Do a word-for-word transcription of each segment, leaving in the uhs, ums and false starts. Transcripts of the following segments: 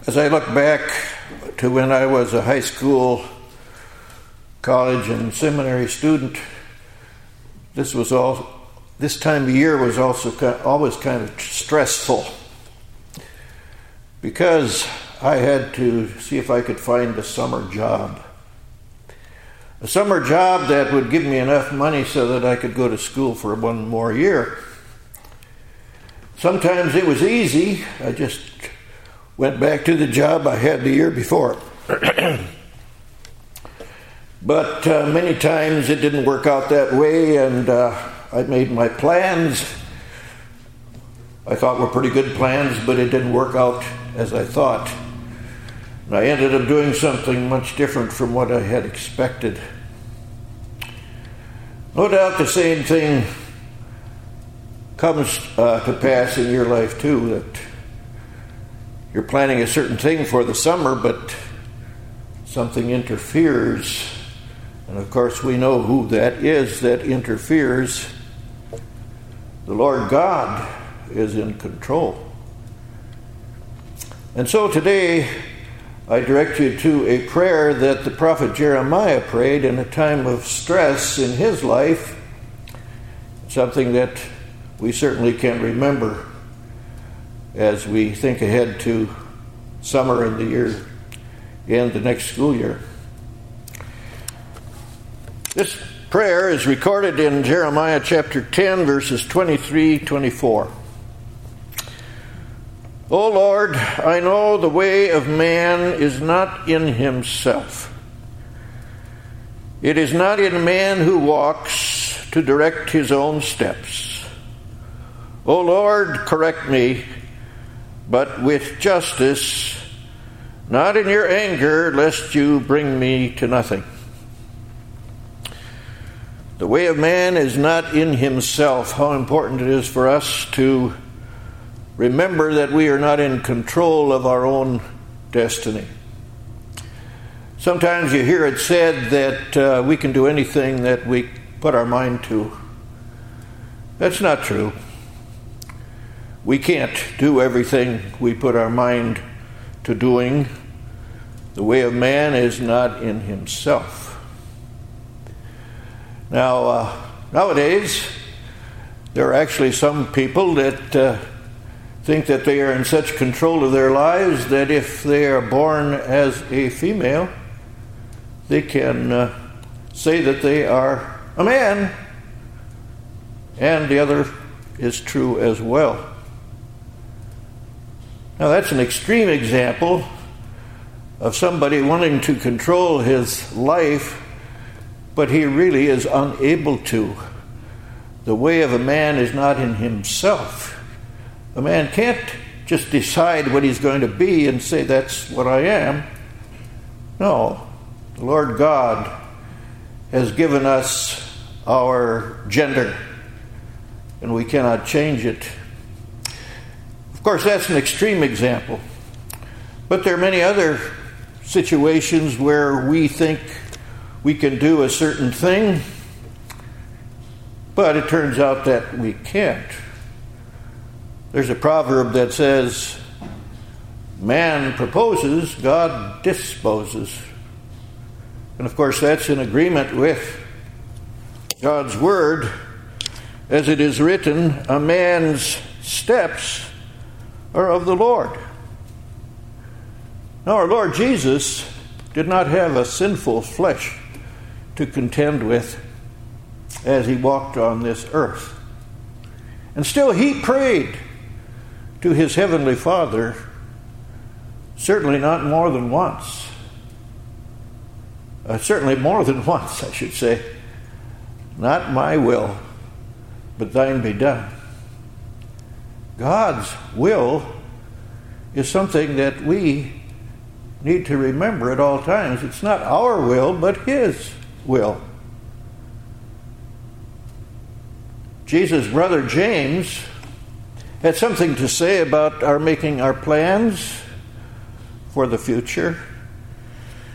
As I look back to when I was a high school, college, and seminary student, this was all. This time of year was also always kind of stressful because I had to see if I could find a summer job. A summer job that would give me enough money so that I could go to school for one more year. Sometimes it was easy. I just went back to the job I had the year before. But uh, many times it didn't work out that way, and uh, I made my plans. I thought were pretty good plans, but it didn't work out as I thought. And I ended up doing something much different from what I had expected. No doubt the same thing comes uh, to pass in your life too, that you're planning a certain thing for the summer, but something interferes. And of course we know who that is that interferes. The Lord God is in control. And so today I direct you to a prayer that the prophet Jeremiah prayed in a time of stress in his life, something that we certainly can remember as we think ahead to summer in the year and the next school year. This prayer is recorded in Jeremiah chapter ten, verses twenty-three to twenty-four. O Lord, I know the way of man is not in himself. It is not in man who walks to direct his own steps. O Lord, correct me, but with justice, not in your anger, lest you bring me to nothing. The way of man is not in himself. How important it is for us to remember that we are not in control of our own destiny. Sometimes you hear it said that uh, we can do anything that we put our mind to. That's not true. We can't do everything we put our mind to doing. The way of man is not in himself. Now, uh, nowadays, there are actually some people that uh, think that they are in such control of their lives that if they are born as a female, they can uh, say that they are a man, and the other is true as well. Now that's an extreme example of somebody wanting to control his life, but he really is unable to. The way of a man is not in himself. A man can't just decide what he's going to be and say, that's what I am. No, the Lord God has given us our gender, and we cannot change it. Of course, that's an extreme example. But there are many other situations where we think we can do a certain thing, but it turns out that we can't. There's a proverb that says, man proposes, God disposes. And of course, that's in agreement with God's word. As it is written, a man's steps are of the Lord. Now, our Lord Jesus did not have a sinful flesh to contend with as he walked on this earth. And still he prayed to his heavenly Father, certainly not more than once. Uh, certainly more than once, I should say. Not my will, but thine be done. God's will is something that we need to remember at all times. It's not our will, but his will. Jesus' brother James had something to say about our making our plans for the future.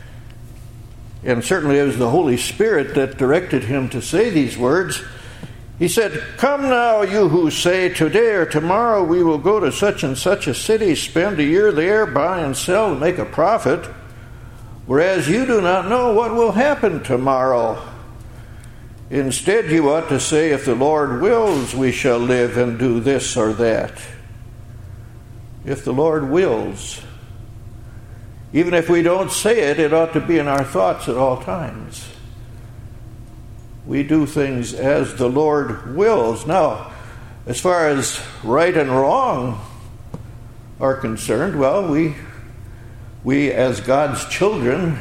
And certainly it was the Holy Spirit that directed him to say these words. He said, "Come now, you who say, today or tomorrow we will go to such and such a city, spend a year there, buy and sell, and make a profit, whereas you do not know what will happen tomorrow. Instead, you ought to say, if the Lord wills, we shall live and do this or that." If the Lord wills. Even if we don't say it, it ought to be in our thoughts at all times. We do things as the Lord wills. Now, as far as right and wrong are concerned, well, we, we as God's children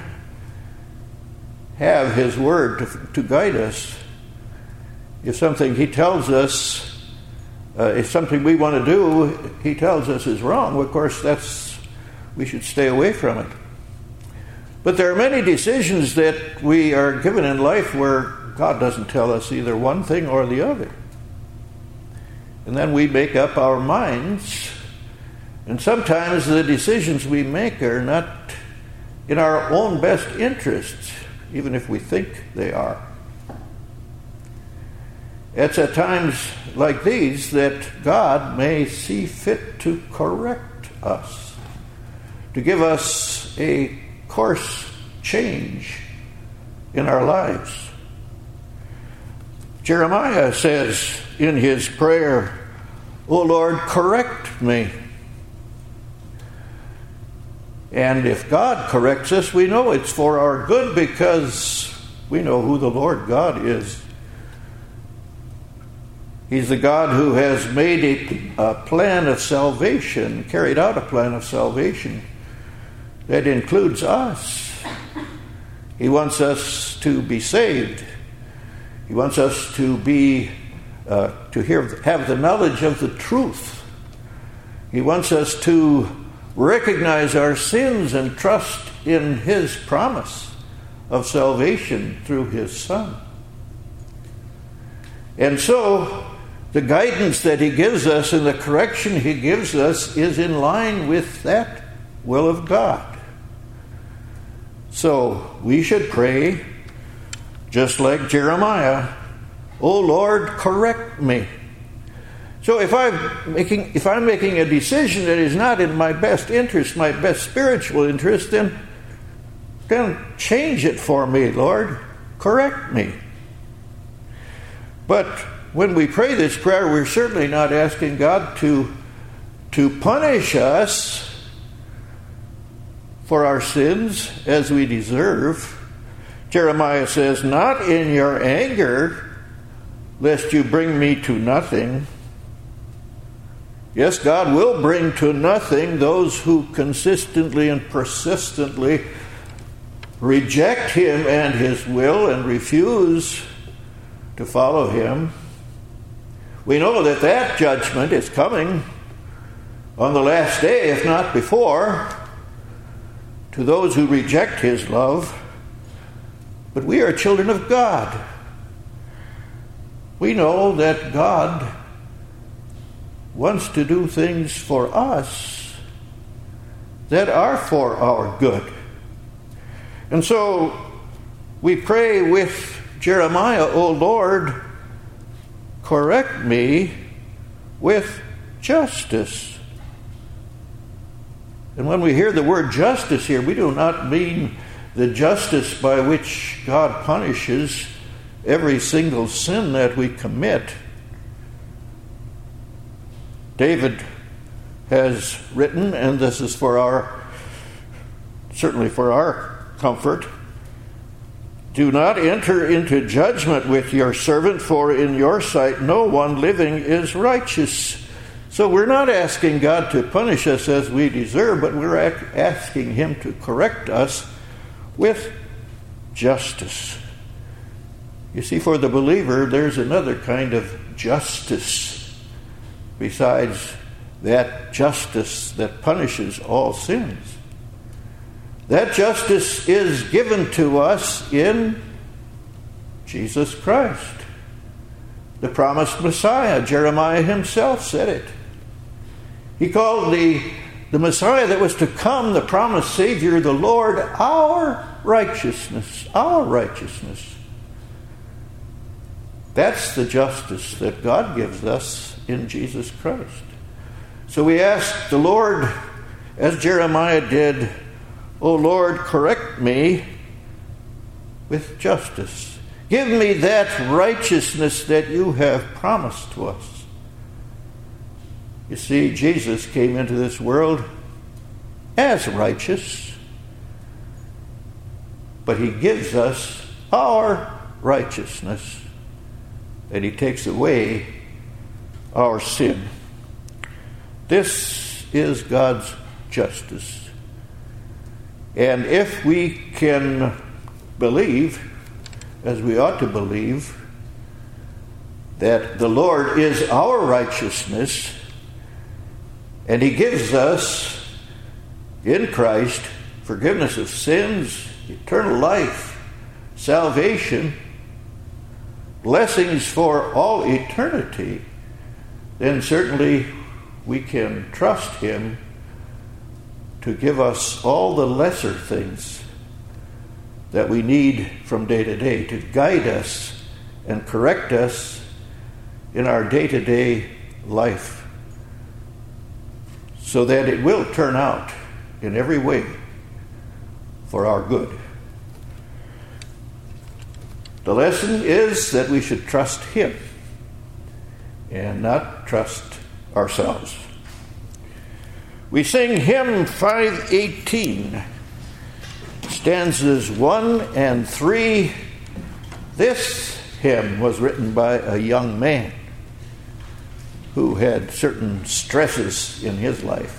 have His Word to, to guide us. If something He tells us, uh, if something we want to do, He tells us is wrong, well, of course, that's we should stay away from it. But there are many decisions that we are given in life where God doesn't tell us either one thing or the other. And then we make up our minds. And sometimes the decisions we make are not in our own best interests, even if we think they are. It's at times like these that God may see fit to correct us, to give us a course change in our lives. Jeremiah says in his prayer, "O Lord, correct me." And if God corrects us, we know it's for our good because we know who the Lord God is. He's the God who has made a, a plan of salvation, carried out a plan of salvation that includes us. He wants us to be saved. He wants us to be, uh, to hear, have the knowledge of the truth. He wants us to recognize our sins and trust in His promise of salvation through His Son. And so, the guidance that He gives us and the correction He gives us is in line with that will of God. So, we should pray just like Jeremiah, "O Lord, correct me." So if I'm making if I'm making a decision that is not in my best interest, my best spiritual interest, then, then change it for me, Lord. Correct me. But when we pray this prayer, we're certainly not asking God to, to punish us for our sins as we deserve. Jeremiah says, "Not in your anger, lest you bring me to nothing." Yes, God will bring to nothing those who consistently and persistently reject Him and His will and refuse to follow Him. We know that that judgment is coming on the last day, if not before, to those who reject His love. But we are children of God. We know that God wants to do things for us that are for our good. And so we pray with Jeremiah, "O Lord, correct me with justice." And when we hear the word justice here, we do not mean the justice by which God punishes every single sin that we commit. David has written, and this is for our, certainly for our comfort, "Do not enter into judgment with your servant, for in your sight no one living is righteous." So we're not asking God to punish us as we deserve, but we're asking Him to correct us with justice. You see, for the believer, there's another kind of justice besides that justice that punishes all sins. That justice is given to us in Jesus Christ, the promised Messiah. Jeremiah himself said it. He called the, the Messiah that was to come, the promised Savior, the Lord, our righteousness. Our righteousness. That's the justice that God gives us in Jesus Christ. So we ask the Lord, as Jeremiah did, "O Lord, correct me with justice. Give me that righteousness that you have promised to us." You see, Jesus came into this world as righteous, but he gives us our righteousness, and he takes away our sin. This is God's justice. And if we can believe, as we ought to believe, that the Lord is our righteousness, and he gives us in Christ forgiveness of sins, eternal life, salvation, blessings for all eternity, then certainly we can trust him to give us all the lesser things that we need from day to day, to guide us and correct us in our day-to-day life, so that it will turn out in every way for our good. The lesson is that we should trust him and not trust ourselves. We sing hymn five eighteen, stanzas one and three. This hymn was written by a young man who had certain stresses in his life.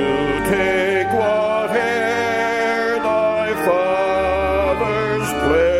Take whate'er thy Father's pleasure.